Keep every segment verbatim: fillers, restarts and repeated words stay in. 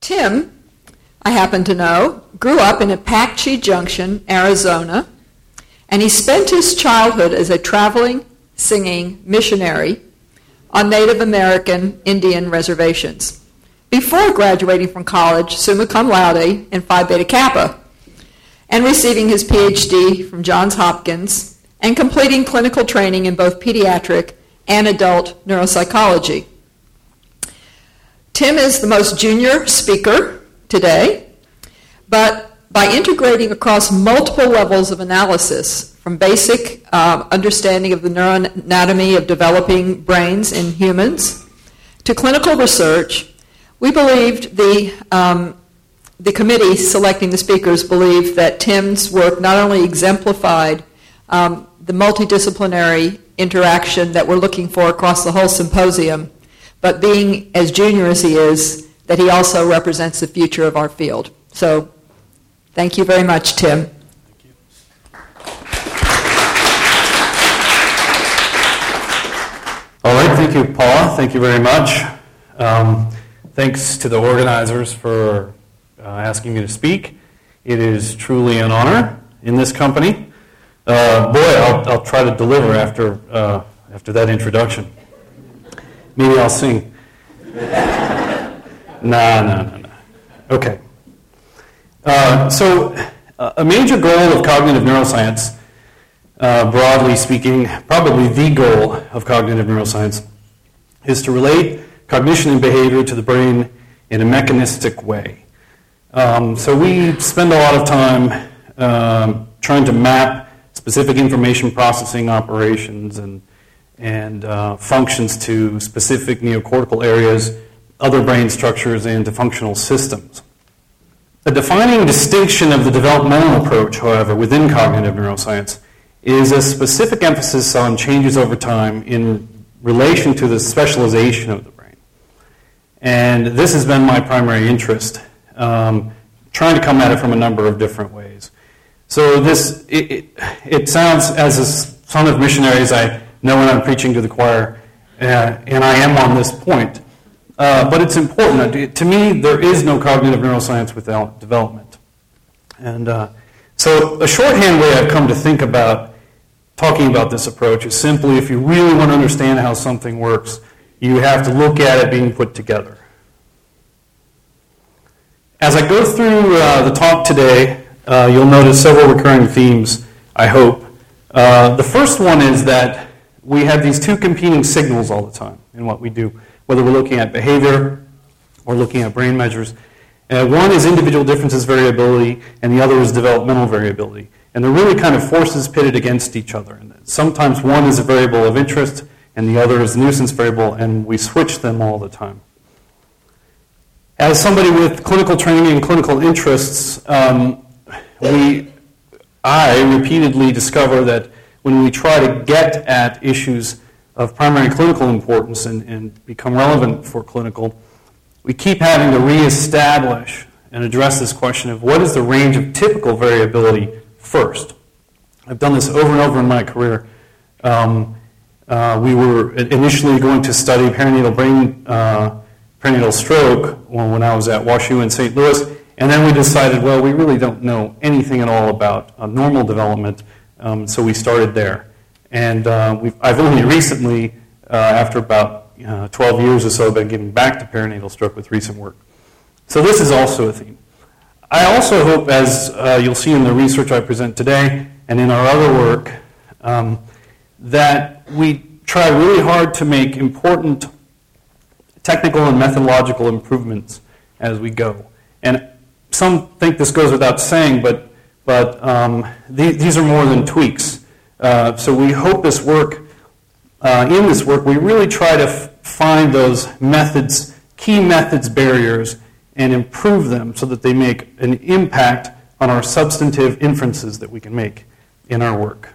Tim, I happen to know, grew up in Apache Junction, Arizona, and he spent his childhood as a traveling, singing missionary on Native American Indian reservations, before graduating from college summa cum laude in Phi Beta Kappa, and receiving his P H D from Johns Hopkins, and completing clinical training in both pediatric and adult neuropsychology. Tim is the most junior speaker today, but by integrating across multiple levels of analysis, from basic uh, understanding of the neuroanatomy of developing brains in humans to clinical research, we believed the um, the committee selecting the speakers believed that Tim's work not only exemplified um, the multidisciplinary interaction that we're looking for across the whole symposium, but being as junior as he is, that he also represents the future of our field. So, thank you very much, Tim. Thank you. All right, thank you, Paula. Thank you very much. Um, thanks to the organizers for uh, asking me to speak. It is truly an honor in this company. Uh, boy, I'll, I'll try to deliver after uh, after that introduction. Maybe I'll sing. No, no, no, no. Okay. Uh, so, uh, a major goal of cognitive neuroscience, uh, broadly speaking, probably the goal of cognitive neuroscience, is to relate cognition and behavior to the brain in a mechanistic way. Um, so we spend a lot of time um, trying to map specific information processing operations and and uh, functions to specific neocortical areas, other brain structures, and to functional systems. A defining distinction of the developmental approach, however, within cognitive neuroscience is a specific emphasis on changes over time in relation to the specialization of the brain. And this has been my primary interest, um, trying to come at it from a number of different ways. So this, it, it, it sounds, as a son of missionaries, I know when I'm preaching to the choir, uh, and I am on this point. Uh, but it's important. To me, there is no cognitive neuroscience without development. And uh, so a shorthand way I've come to think about talking about this approach is simply, if you really want to understand how something works, you have to look at it being put together. As I go through uh, the talk today, uh, you'll notice several recurring themes, I hope. Uh, the first one is that we have these two competing signals all the time in what we do, whether we're looking at behavior or looking at brain measures. Uh, one is individual differences variability, and the other is developmental variability. And they're really kind of forces pitted against each other. And sometimes one is a variable of interest, and the other is a nuisance variable, and we switch them all the time. As somebody with clinical training and clinical interests, um, we, I repeatedly discover that when we try to get at issues of primary clinical importance and, and become relevant for clinical, we keep having to reestablish and address this question of what is the range of typical variability first. I've done this over and over in my career. Um, uh, we were initially going to study perinatal brain, uh, perinatal stroke when I was at WashU in Saint Louis, and then we decided, well, we really don't know anything at all about uh, normal development, um, so we started there. And uh, we've, I've only recently, uh, after about uh, twelve years or so, been getting back to perinatal stroke with recent work. So this is also a theme. I also hope, as uh, you'll see in the research I present today and in our other work, um, that we try really hard to make important technical and methodological improvements as we go. And some think this goes without saying, but, but um, th- these are more than tweaks. Uh, so we hope this work, uh, in this work, we really try to f- find those methods, key methods barriers, and improve them so that they make an impact on our substantive inferences that we can make in our work.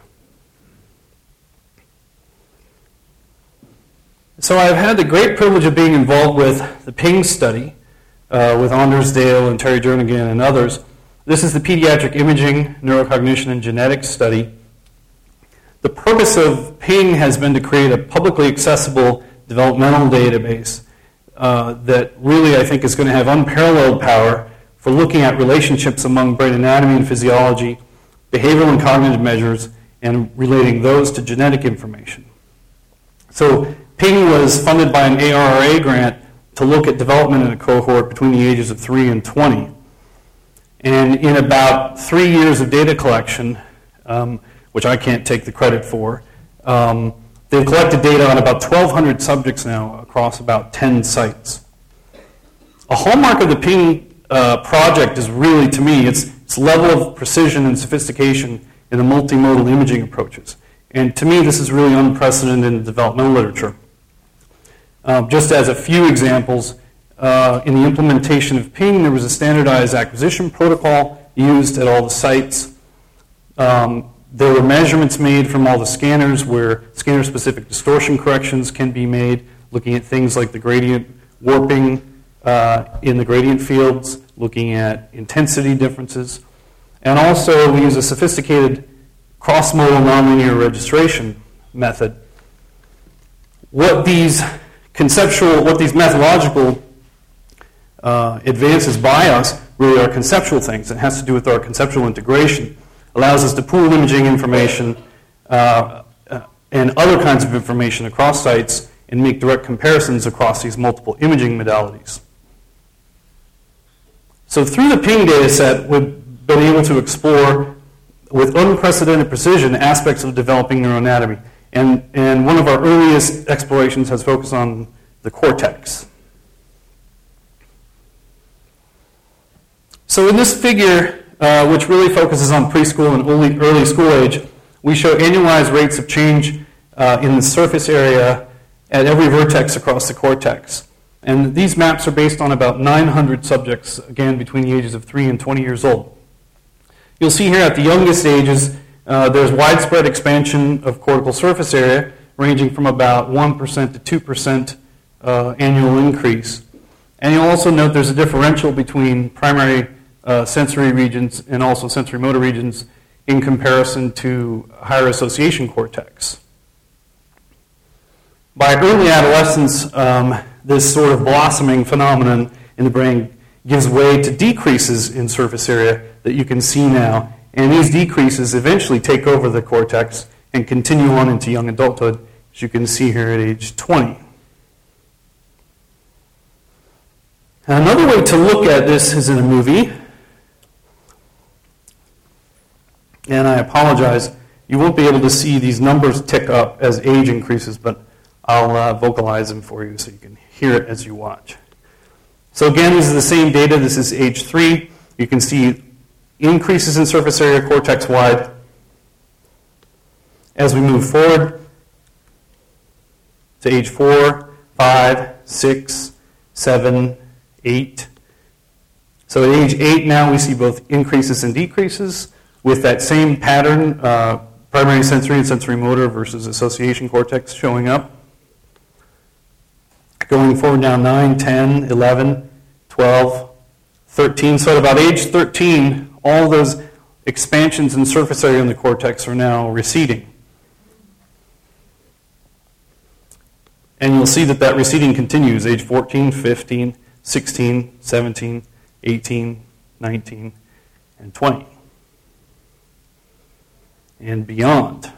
So I've had the great privilege of being involved with the PING study uh, with Anders Dale and Terry Jernigan and others. This is the Pediatric Imaging, Neurocognition, and Genetics study. The purpose of PING has been to create a publicly accessible developmental database uh, that really I think is going to have unparalleled power for looking at relationships among brain anatomy and physiology, behavioral and cognitive measures, and relating those to genetic information. So PING was funded by an A R R A grant to look at development in a cohort between the ages of three and twenty. And in about three years of data collection, um, which I can't take the credit for, um, they've collected data on about twelve hundred subjects now across about ten sites. A hallmark of the PING uh, project is really, to me, its, its level of precision and sophistication in the multimodal imaging approaches. And to me, this is really unprecedented in the developmental literature. Um, just as a few examples, uh, in the implementation of PING, there was a standardized acquisition protocol used at all the sites. Um, there were measurements made from all the scanners where scanner-specific distortion corrections can be made, looking at things like the gradient warping uh, in the gradient fields, looking at intensity differences. And also, we use a sophisticated cross-modal nonlinear registration method. What these conceptual, what these methodological uh, advances by us really are conceptual things. It has to do with our conceptual integration. Allows us to pool imaging information uh, uh, and other kinds of information across sites and make direct comparisons across these multiple imaging modalities. So through the PING data set, we've been able to explore with unprecedented precision aspects of developing neuroanatomy. And, and one of our earliest explorations has focused on the cortex. So in this figure, uh, which really focuses on preschool and early, early school age, we show annualized rates of change uh, in the surface area at every vertex across the cortex. And these maps are based on about nine hundred subjects, again, between the ages of three and twenty years old. You'll see here at the youngest ages, uh, there's widespread expansion of cortical surface area, ranging from about one percent to two percent uh, annual increase. And you'll also note there's a differential between primary uh, sensory regions and also sensory motor regions in comparison to higher association cortex. By early adolescence, um, this sort of blossoming phenomenon in the brain gives way to decreases in surface area that you can see now. And these decreases eventually take over the cortex and continue on into young adulthood, as you can see here at age twenty. Another way to look at this is in a movie. And I apologize, you won't be able to see these numbers tick up as age increases, but I'll uh, vocalize them for you so you can hear it as you watch. So again, this is the same data. This is age three. You can see increases in surface area cortex-wide. As we move forward to age four, five, six, seven, eight. So at age eight now we see both increases and decreases with that same pattern, uh, primary sensory and sensory motor versus association cortex showing up. Going forward now, nine, ten, eleven, twelve, thirteen. So at about age thirteen, all those expansions in surface area in the cortex are now receding. And you'll see that that receding continues, age fourteen, fifteen, sixteen, seventeen, eighteen, nineteen, and twenty. And beyond.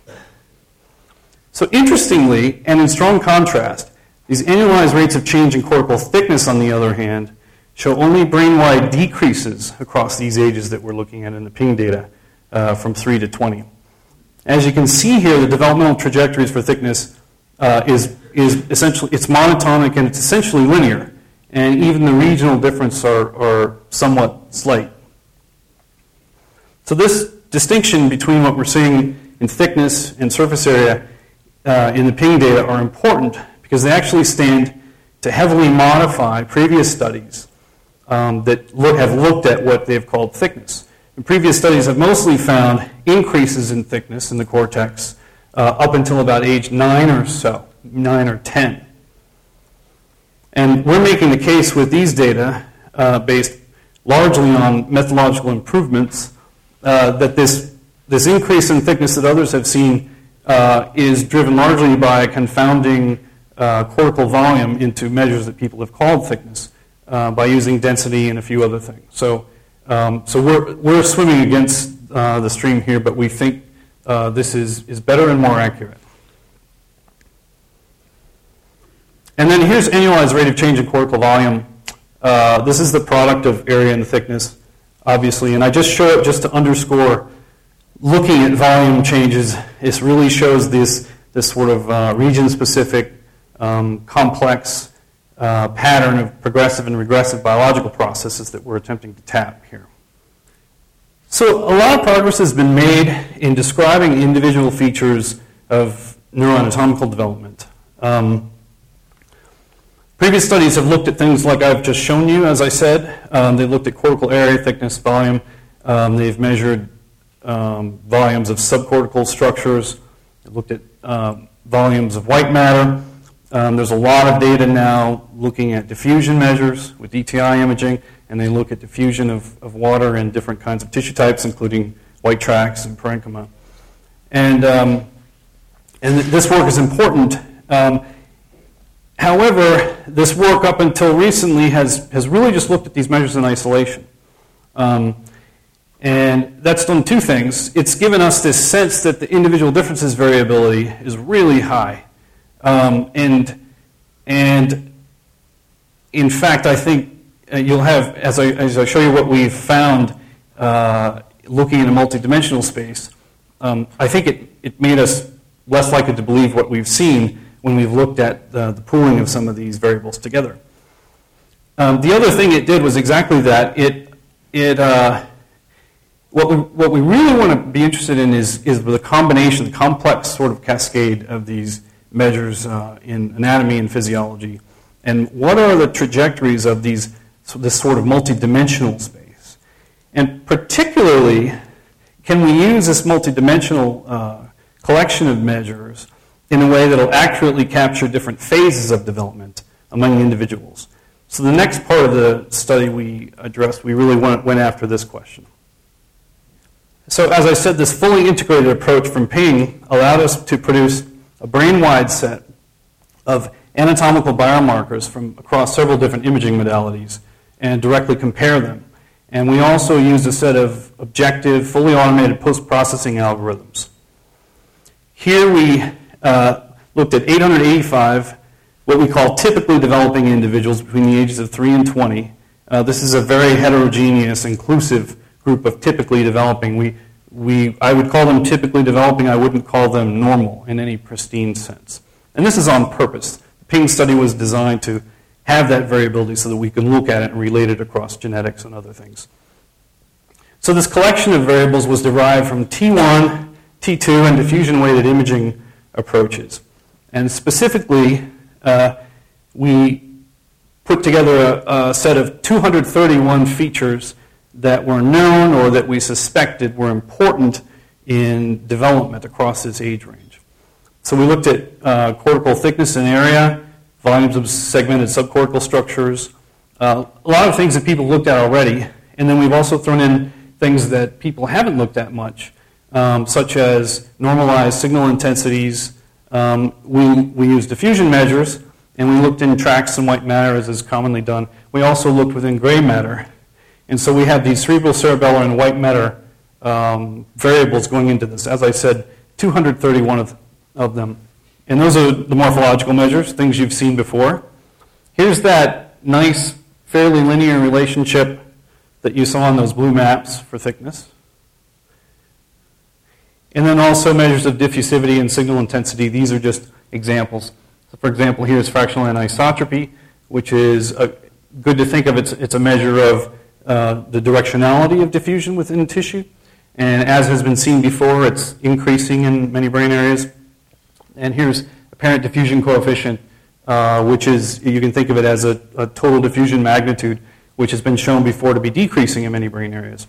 So interestingly, and in strong contrast, these annualized rates of change in cortical thickness, on the other hand, show only brain-wide decreases across these ages that we're looking at in the PING data uh, from three to twenty. As you can see here, the developmental trajectories for thickness uh, is, is essentially, it's monotonic and it's essentially linear. And even the regional differences are, are somewhat slight. So this distinction between what we're seeing in thickness and surface area uh, in the PING data are important because they actually stand to heavily modify previous studies um, that look, have looked at what they've called thickness. And previous studies have mostly found increases in thickness in the cortex uh, up until about age nine or so, nine or ten. And we're making the case with these data uh, based largely on methodological improvements uh, that this, this increase in thickness that others have seen uh, is driven largely by confounding uh, cortical volume into measures that people have called thickness uh, by using density and a few other things. So, um, so we're, we're swimming against uh, the stream here, but we think uh, this is, is better and more accurate. And then here's annualized rate of change in cortical volume. Uh, this is the product of area and thickness, obviously, and I just show it just to underscore looking at volume changes. It really shows this, this sort of uh, region-specific, um, complex uh, pattern of progressive and regressive biological processes that we're attempting to tap here. So a lot of progress has been made in describing individual features of neuroanatomical development. Um, Previous studies have looked at things like I've just shown you, as I said. Um, they looked at cortical area, thickness, volume. Um, they've measured um, volumes of subcortical structures. They've looked at um, volumes of white matter. Um, there's a lot of data now looking at diffusion measures with D T I imaging, and they look at diffusion of, of water in different kinds of tissue types, including white tracts and parenchyma. And, um, and this work is important. Um, However, this work up until recently has, has really just looked at these measures in isolation. Um, and that's done two things. It's given us this sense that the individual differences variability is really high. Um, and, and in fact, I think uh, you'll have, as I, as I show you what we've found uh, looking in a multidimensional space, um, I think it, it made us less likely to believe what we've seen when we've looked at the, the pooling of some of these variables together. Um, the other thing it did was exactly that. It, it, uh, what, we, what we really want to be interested in is, is the combination, the complex sort of cascade of these measures uh, in anatomy and physiology, and what are the trajectories of these, so this sort of multidimensional space. And particularly, can we use this multidimensional uh, collection of measures in a way that will accurately capture different phases of development among individuals? So the next part of the study we addressed, we really went, went after this question. So as I said, this fully integrated approach from Ping allowed us to produce a brain-wide set of anatomical biomarkers from across several different imaging modalities and directly compare them. And we also used a set of objective, fully automated post-processing algorithms. Here we Uh, looked at eight hundred eighty-five, what we call typically developing individuals between the ages of three and twenty. Uh, this is a very heterogeneous, inclusive group of typically developing. We, we, I would call them typically developing. I wouldn't call them normal in any pristine sense. And this is on purpose. The Ping study was designed to have that variability so that we can look at it and relate it across genetics and other things. So this collection of variables was derived from T one, T two, and diffusion-weighted imaging approaches. And specifically, uh, we put together a, a set of two hundred thirty-one features that were known or that we suspected were important in development across this age range. So we looked at uh, cortical thickness and area, volumes of segmented subcortical structures, uh, a lot of things that people looked at already, and then we've also thrown in things that people haven't looked at much, Um, such as normalized signal intensities. Um, we, we used diffusion measures, and we looked in tracts and white matter, as is commonly done. We also looked within gray matter. And so we have these cerebral, cerebellar, and white matter um, variables going into this. As I said, two hundred thirty-one of, of them. And those are the morphological measures, things you've seen before. Here's that nice, fairly linear relationship that you saw on those blue maps for thickness. And then also measures of diffusivity and signal intensity. These are just examples. So for example, here's fractional anisotropy, which is a, good to think of. It's, it's a measure of uh, the directionality of diffusion within tissue. And as has been seen before, it's increasing in many brain areas. And here's apparent diffusion coefficient, uh, which is, you can think of it as a, a total diffusion magnitude, which has been shown before to be decreasing in many brain areas.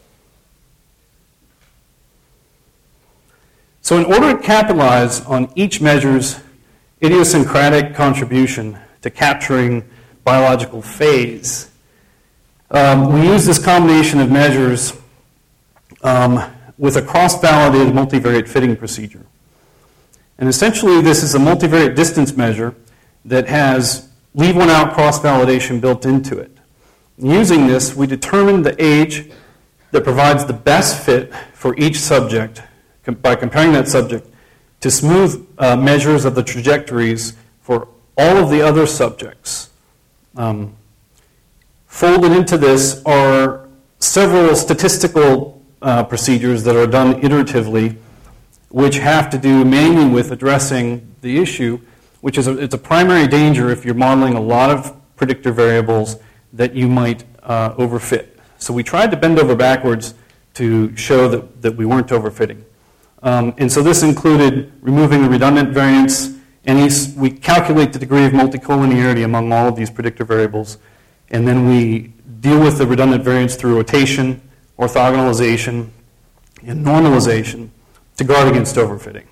So in order to capitalize on each measure's idiosyncratic contribution to capturing biological phase, um, we use this combination of measures um, with a cross-validated multivariate fitting procedure. And essentially this is a multivariate distance measure that has leave one out cross-validation built into it. Using this, we determined the age that provides the best fit for each subject by comparing that subject to smooth uh, measures of the trajectories for all of the other subjects. Um, folded into this are several statistical uh, procedures that are done iteratively, which have to do mainly with addressing the issue, which is a, it's a primary danger if you're modeling a lot of predictor variables that you might uh, overfit. So we tried to bend over backwards to show that, that we weren't overfitting. Um, and so this included removing the redundant variance, and we calculate the degree of multicollinearity among all of these predictor variables, and then we deal with the redundant variance through rotation, orthogonalization, and normalization to guard against overfitting.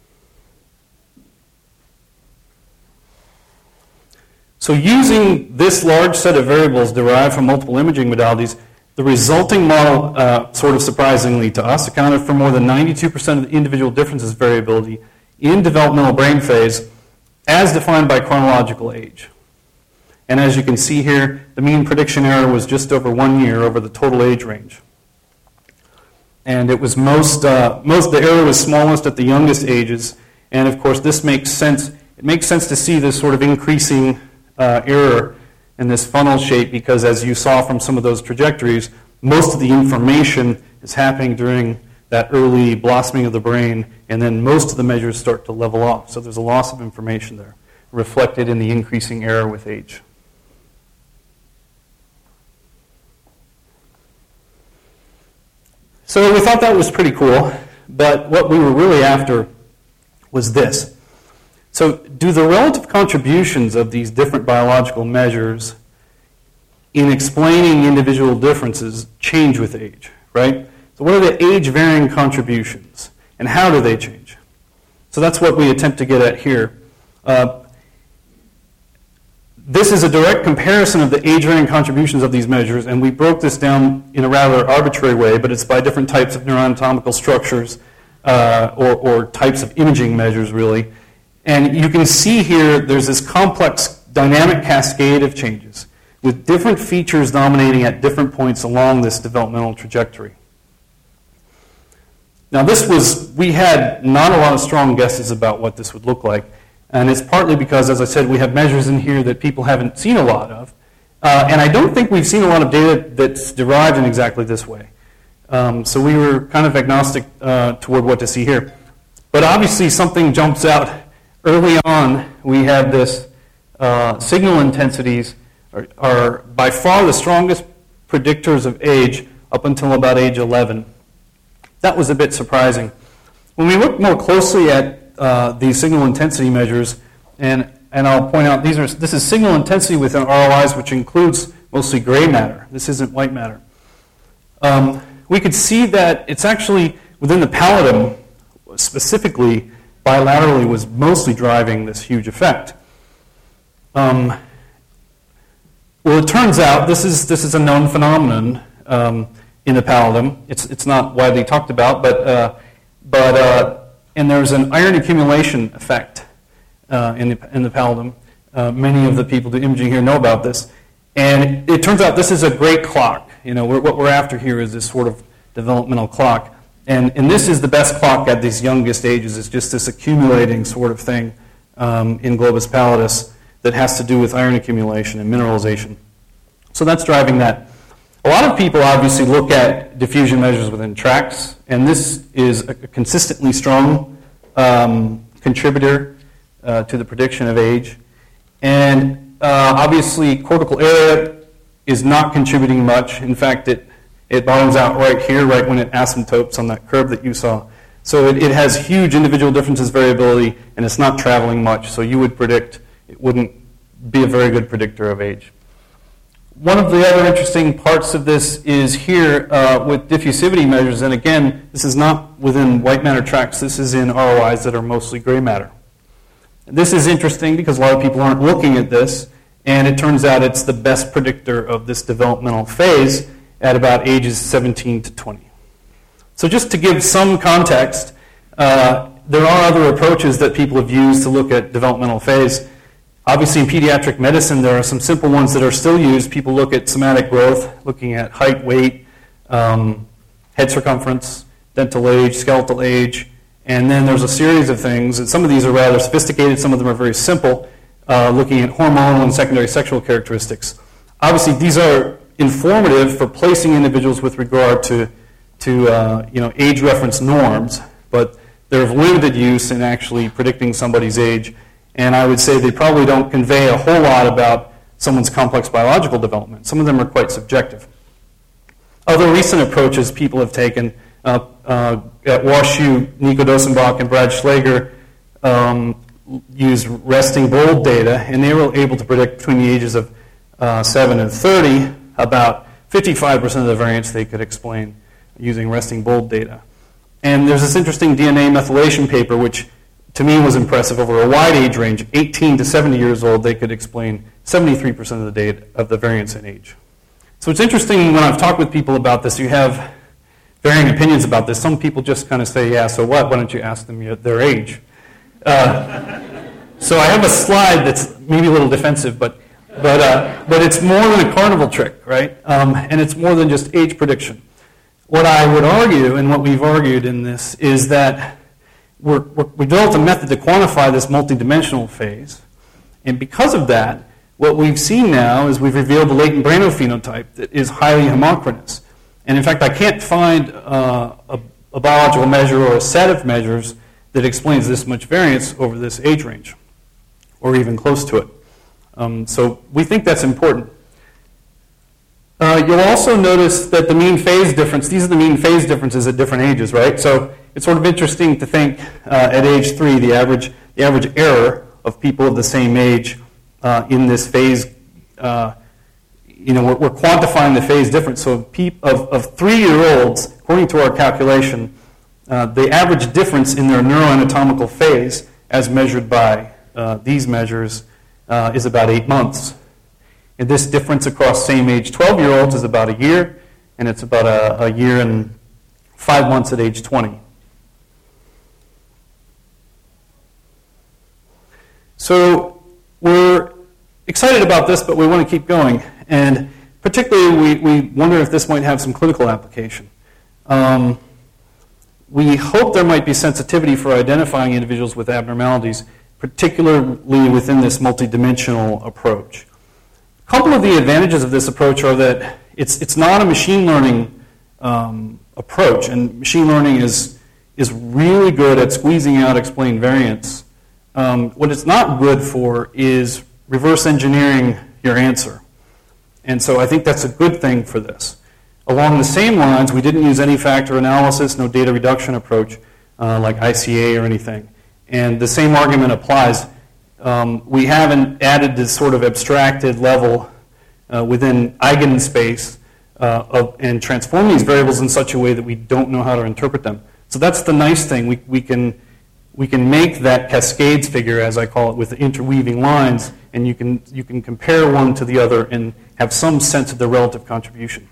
So using this large set of variables derived from multiple imaging modalities, the resulting model, uh, sort of surprisingly to us, accounted for more than ninety-two percent of the individual differences variability in developmental brain phase as defined by chronological age. And as you can see here, the mean prediction error was just over one year over the total age range. And it was most, uh, most, the error was smallest at the youngest ages. And of course, this makes sense. It makes sense to see this sort of increasing uh, error in this funnel shape because, as you saw from some of those trajectories, most of the information is happening during that early blossoming of the brain, and then most of the measures start to level off. So there's a loss of information there, reflected in the increasing error with age. So we thought that was pretty cool, but what we were really after was this. So do the relative contributions of these different biological measures in explaining individual differences change with age, right? So what are the age-varying contributions, and how do they change? So that's what we attempt to get at here. Uh, this is a direct comparison of the age-varying contributions of these measures, and we broke this down in a rather arbitrary way, but it's by different types of neuroanatomical structures uh, or, or types of imaging measures, really. And you can see here there's this complex dynamic cascade of changes with different features dominating at different points along this developmental trajectory. Now this was, we had not a lot of strong guesses about what this would look like, and it's partly because, as I said, we have measures in here that people haven't seen a lot of, uh, and I don't think we've seen a lot of data that's derived in exactly this way. Um, so we were kind of agnostic uh, toward what to see here. But obviously something jumps out. Early on, we had this uh, signal intensities are, are by far the strongest predictors of age up until about age eleven. That was a bit surprising. When we look more closely at uh, these signal intensity measures, and, and I'll point out these are this is signal intensity within R O Is, which includes mostly gray matter. This isn't white matter. Um, we could see that it's actually within the pallidum, specifically, bilaterally was mostly driving this huge effect. Um, well, it turns out this is this is a known phenomenon um, in the pallidum. It's it's not widely talked about, but uh, but uh, and there's an iron accumulation effect uh, in the in the pallidum. Uh, many of the people doing imaging here know about this, and it, it turns out this is a great clock. You know, we're, what we're after here is this sort of developmental clock. And, and this is the best clock at these youngest ages. It's just this accumulating sort of thing um, in globus pallidus that has to do with iron accumulation and mineralization. So that's driving that. A lot of people obviously look at diffusion measures within tracts, and this is a consistently strong um, contributor uh, to the prediction of age. And uh, obviously cortical area is not contributing much. In fact, it It bottoms out right here, right when it asymptotes on that curve that you saw. So it, it has huge individual differences variability, and it's not traveling much. So you would predict it wouldn't be a very good predictor of age. One of the other interesting parts of this is here uh, with diffusivity measures. And again, this is not within white matter tracts. This is in R O Is that are mostly gray matter. This is interesting because a lot of people aren't looking at this, and it turns out it's the best predictor of this developmental phase at about ages seventeen to twenty. So just to give some context, uh, there are other approaches that people have used to look at developmental phase. Obviously, in pediatric medicine, there are some simple ones that are still used. People look at somatic growth, looking at height, weight, um, head circumference, dental age, skeletal age, and then there's a series of things, and some of these are rather sophisticated, some of them are very simple, uh, looking at hormonal and secondary sexual characteristics. Obviously, these are informative for placing individuals with regard to, to uh, you know, age reference norms, but they're of limited use in actually predicting somebody's age. And I would say they probably don't convey a whole lot about someone's complex biological development. Some of them are quite subjective. Other recent approaches people have taken uh, uh, at WashU, Nico Dosenbach and Brad Schlager um, used resting bold data, and they were able to predict between the ages of uh, seven and thirty about fifty-five percent of the variance they could explain using resting bold data. And there's this interesting D N A methylation paper, which to me was impressive. Over a wide age range, eighteen to seventy years old, they could explain seventy-three percent of the data of the variance in age. So it's interesting when I've talked with people about this, you have varying opinions about this. Some people just kind of say, yeah, so what? Why don't you ask them their age? Uh, so I have a slide that's maybe a little defensive, but but uh, but it's more than a carnival trick, right? Um, and it's more than just age prediction. What I would argue, and what we've argued in this, is that We're, we're, we developed a method to quantify this multidimensional phase, and because of that, what we've seen now is we've revealed a latent Brano phenotype that is highly homogeneous. And in fact, I can't find uh, a, a biological measure or a set of measures that explains this much variance over this age range, or even close to it. Um, so we think that's important. Uh, you'll also notice that the mean phase difference, these are the mean phase differences at different ages, right? So it's sort of interesting to think uh, at age three, the average, the average error of people of the same age uh, in this phase, uh, you know, we're, we're quantifying the phase difference. So peop, of, of three-year-olds, according to our calculation, uh, the average difference in their neuroanatomical phase, as measured by uh, these measures, uh, is about eight months. And this difference across same-age twelve-year-olds is about a year, and it's about a, a year and five months at age twenty. So we're excited about this, but we want to keep going. And particularly, we, we wonder if this might have some clinical application. Um, we hope there might be sensitivity for identifying individuals with abnormalities, particularly within this multidimensional approach. A couple of the advantages of this approach are that it's, it's not a machine learning um, approach, and machine learning is, is really good at squeezing out explained variance. Um, what it's not good for is reverse engineering your answer. And so I think that's a good thing for this. Along the same lines, we didn't use any factor analysis, no data reduction approach uh, like I C A or anything. And the same argument applies. Um, we haven't added this sort of abstracted level uh, within eigenspace uh, of, and transform these variables in such a way that we don't know how to interpret them. So that's the nice thing. We, we can we can make that cascades figure, as I call it, with the interweaving lines, and you can you can compare one to the other and have some sense of the relative contribution.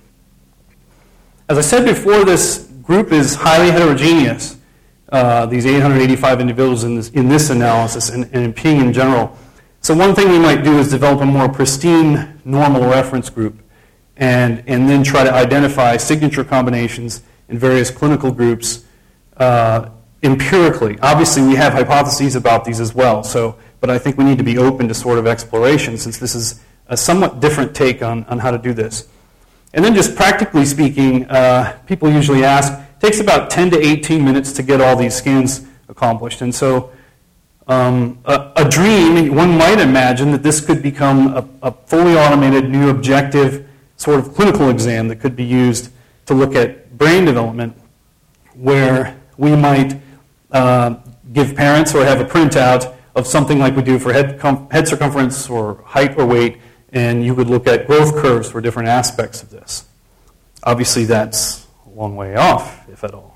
As I said before, this group is highly heterogeneous. Uh, these eight hundred eighty-five individuals in this, in this analysis and, and in P I N G in general. So one thing we might do is develop a more pristine normal reference group and, and then try to identify signature combinations in various clinical groups uh, empirically. Obviously, we have hypotheses about these as well, so, but I think we need to be open to sort of exploration since this is a somewhat different take on, on how to do this. And then just practically speaking, uh, people usually ask, it takes about ten to eighteen minutes to get all these scans accomplished. And so um, a, a dream, one might imagine that this could become a, a fully automated new objective sort of clinical exam that could be used to look at brain development, where we might uh, give parents or have a printout of something like we do for head, head circumference or height or weight, and you would look at growth curves for different aspects of this. Obviously, that's a long way off, if at all.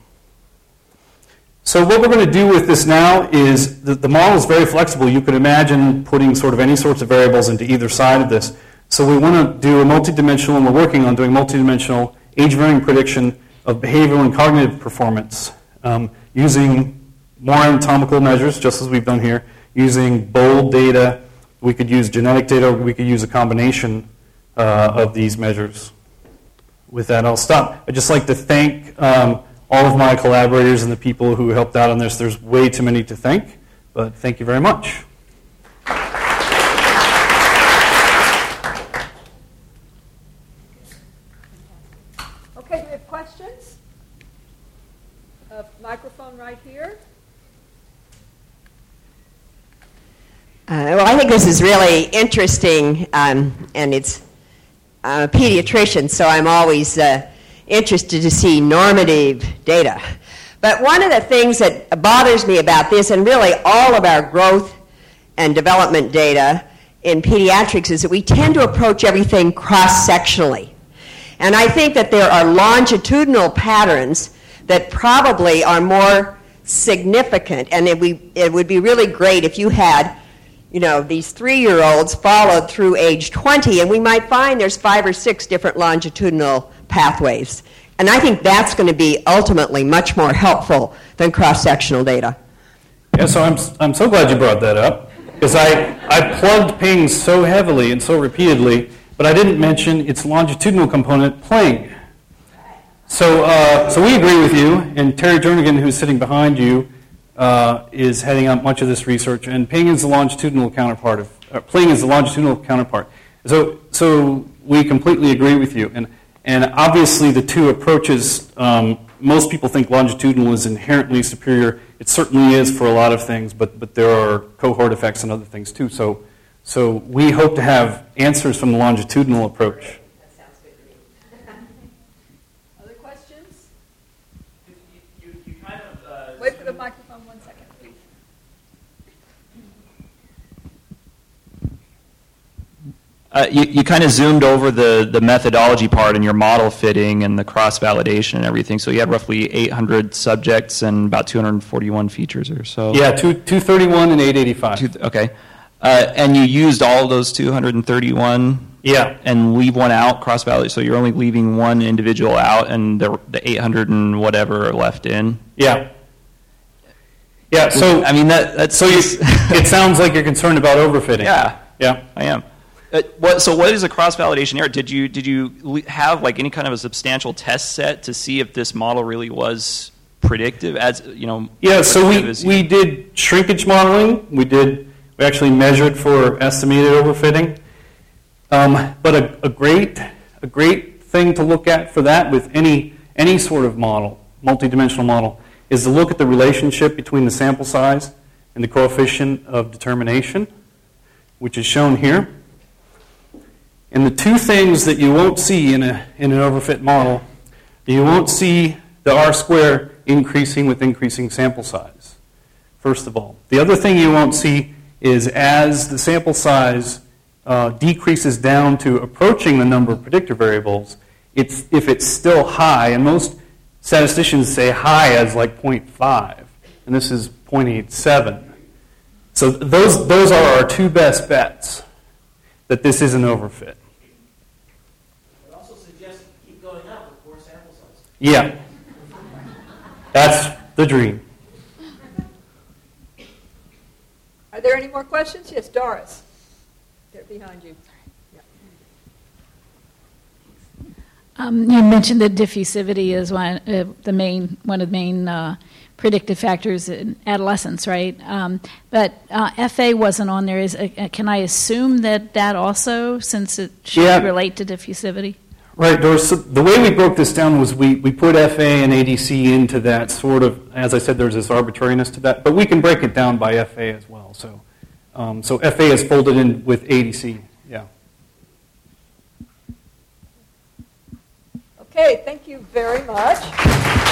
So what we're going to do with this now is the, the model is very flexible. You could imagine putting sort of any sorts of variables into either side of this. So we want to do a multidimensional, and we're working on doing multidimensional age-varying prediction of behavioral and cognitive performance um, using more anatomical measures, just as we've done here, using bold data, We could use genetic data, or we could use a combination uh, of these measures. With that, I'll stop. I'd just like to thank um, all of my collaborators and the people who helped out on this. There's way too many to thank, but thank you very much. Okay, do we have questions? Uh, microphone right here. Uh, well, I think this is really interesting, um, and it's I'm a pediatrician, so I'm always uh, interested to see normative data. But one of the things that bothers me about this, and really all of our growth and development data in pediatrics, is that we tend to approach everything cross-sectionally. And I think that there are longitudinal patterns that probably are more significant, and it, we, it would be really great if you had you know, these three-year-olds followed through age twenty, and we might find there's five or six different longitudinal pathways. And I think that's going to be ultimately much more helpful than cross-sectional data. Yeah, so I'm, I'm so glad you brought that up, because I, I plugged pings so heavily and so repeatedly, but I didn't mention its longitudinal component, pling. So, uh, so we agree with you, and Terry Jernigan, who's sitting behind you, Uh, is heading up much of this research, and ping is the longitudinal counterpart of uh, pling is the longitudinal counterpart. So, so we completely agree with you, and and obviously the two approaches. Um, most people think longitudinal is inherently superior. It certainly is for a lot of things, but but there are cohort effects and other things too. So, so we hope to have answers from the longitudinal approach. That sounds good to me. Other questions? You, you, you kind of, uh, Wait for the microphone one second, please. Uh, you, you kind of zoomed over the, the methodology part and your model fitting and the cross-validation and everything. So you had roughly eight hundred subjects and about two hundred forty-one features or so. Yeah, two, 231 and eight eighty-five. Two, okay. Uh, and you used all those two hundred thirty-one Yeah. and leave one out, cross-validate. So you're only leaving one individual out and the, the eight hundred and whatever are left in. Yeah. Yeah, so, I mean, that, that's... so you, it sounds like you're concerned about overfitting. Yeah. Yeah. I am. Uh, what, so what is a cross-validation error? Did you did you le- have like any kind of a substantial test set to see if this model really was predictive? As you know, Yeah, so we, as you- we did shrinkage modeling. We did we actually measured for estimated overfitting. Um, but a, a great a great thing to look at for that with any any sort of model, multidimensional model, is to look at the relationship between the sample size and the coefficient of determination, which is shown here. And the two things that you won't see in a in an overfit model, you won't see the R square increasing with increasing sample size, first of all. The other thing you won't see is as the sample size uh, decreases down to approaching the number of predictor variables, it's if it's still high, and most statisticians say high as like zero point five, and this is zero point eight seven. So those those are our two best bets that this is an overfit. It also suggests keep going up with more sample size. Yeah. That's the dream. Are there any more questions? Yes, Doris. They're behind you. Um, you mentioned that diffusivity is one, uh, the main, one of the main uh, predictive factors in adolescence, right? Um, but uh, F A wasn't on there. Is, uh, can I assume that that also, since it should Yeah. relate to diffusivity? Right, Doris. So the way we broke this down was we, we put F A and A D C into that sort of, as I said, there's this arbitrariness to that, but we can break it down by F A as well. So, um, so F A is folded in with A D C. Yeah. Okay, thank you very much.